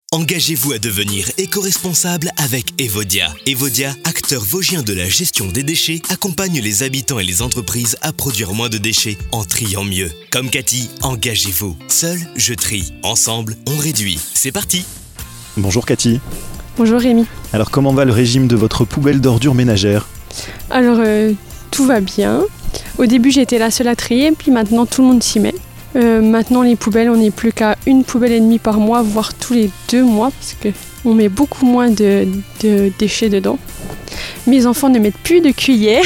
Engagez-vous à devenir éco-responsable avec Evodia. Evodia, acteur vosgien de la gestion des déchets, accompagne les habitants et les entreprises à produire moins de déchets en triant mieux. Comme Cathy, engagez-vous. Seul, je trie. Ensemble, on réduit. C'est parti! Bonjour Cathy. Bonjour Rémi. Alors comment va le régime de votre poubelle d'ordures ménagères ? Alors tout va bien. Au début j'étais la seule à trier, puis maintenant tout le monde s'y met. Maintenant les poubelles, on n'est plus qu'à une poubelle et demie par mois, voire tous les 2 mois, parce qu'on met beaucoup moins de déchets dedans. Mes enfants ne mettent plus de cuillères.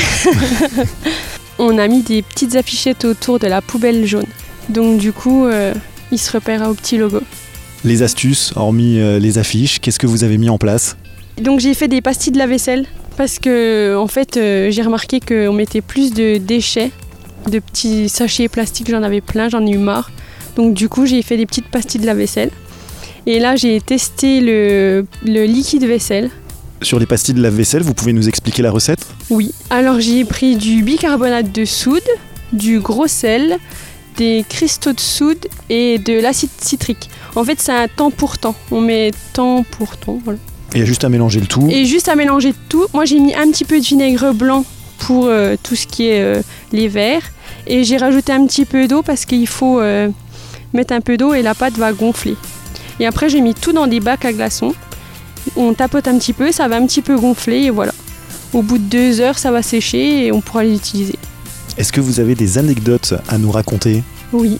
On a mis des petites affichettes autour de la poubelle jaune. Donc du coup, ils se repèrent au petit logo. Les astuces, hormis les affiches, qu'est-ce que vous avez mis en place ? Donc j'ai fait des pastilles de lave-vaisselle, parce que en fait, j'ai remarqué qu'on mettait plus de déchets, de petits sachets plastiques, j'en avais plein, j'en ai eu marre. Donc du coup, j'ai fait des petites pastilles de lave-vaisselle. Et là, j'ai testé le liquide vaisselle. Sur les pastilles de lave-vaisselle, vous pouvez nous expliquer la recette ? Oui. Alors j'ai pris du bicarbonate de soude, du gros sel, des cristaux de soude et de l'acide citrique. En fait, c'est un temps pour temps. On met temps pour temps, voilà. Et il y a juste à mélanger le tout. Et juste à mélanger tout. Moi, j'ai mis un petit peu de vinaigre blanc pour tout ce qui est les verres. Et j'ai rajouté un petit peu d'eau parce qu'il faut mettre un peu d'eau et la pâte va gonfler. Et après, j'ai mis tout dans des bacs à glaçons. On tapote un petit peu, ça va un petit peu gonfler et voilà. Au bout de 2 heures, ça va sécher et on pourra les utiliser. Est-ce que vous avez des anecdotes à nous raconter ? Oui.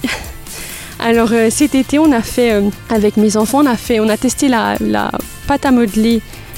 Alors cet été, on a fait, avec mes enfants, on a testé la pâte à modeler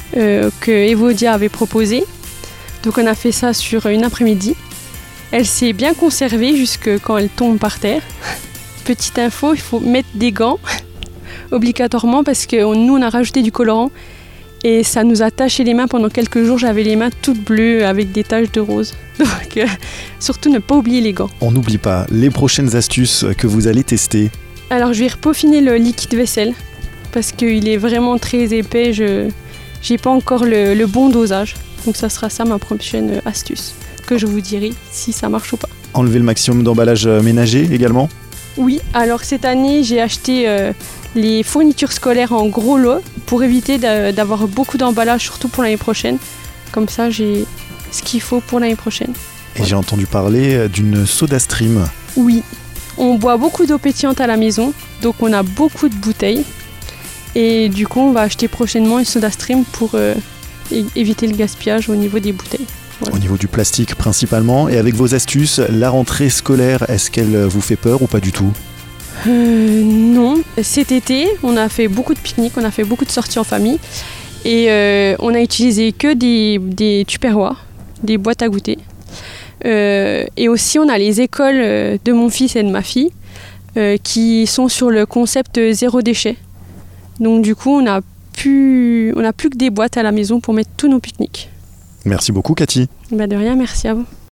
que Evodia avait proposée. Donc on a fait ça sur une après-midi. Elle s'est bien conservée jusque quand elle tombe par terre. Petite info, il faut mettre des gants obligatoirement parce que nous on a rajouté du colorant et ça nous a taché les mains pendant quelques jours. J'avais les mains toutes bleues avec des taches de rose. Donc surtout ne pas oublier les gants. On n'oublie pas les prochaines astuces que vous allez tester. Alors je vais repeaufiner le liquide vaisselle parce qu'il est vraiment très épais. J'ai pas encore le bon dosage. Donc ça sera ça ma prochaine astuce que je vous dirai si ça marche ou pas. Enlever le maximum d'emballage ménager également ? Oui, alors cette année j'ai acheté les fournitures scolaires en gros lot pour éviter d'avoir beaucoup d'emballage, surtout pour l'année prochaine. Comme ça j'ai ce qu'il faut pour l'année prochaine. Et j'ai entendu parler d'une SodaStream. Oui, on boit beaucoup d'eau pétillante à la maison, donc on a beaucoup de bouteilles. Et du coup on va acheter prochainement une SodaStream pour éviter le gaspillage au niveau des bouteilles. Voilà. Au niveau du plastique principalement. Et avec vos astuces, la rentrée scolaire, est-ce qu'elle vous fait peur ou pas du tout ? Non. Cet été, on a fait beaucoup de pique-niques, on a fait beaucoup de sorties en famille. Et on a utilisé que des tupperwares, des boîtes à goûter. Et aussi, on a les écoles de mon fils et de ma fille qui sont sur le concept zéro déchet. Donc du coup, on n'a plus que des boîtes à la maison pour mettre tous nos pique-niques. Merci beaucoup Cathy. De rien, merci à vous.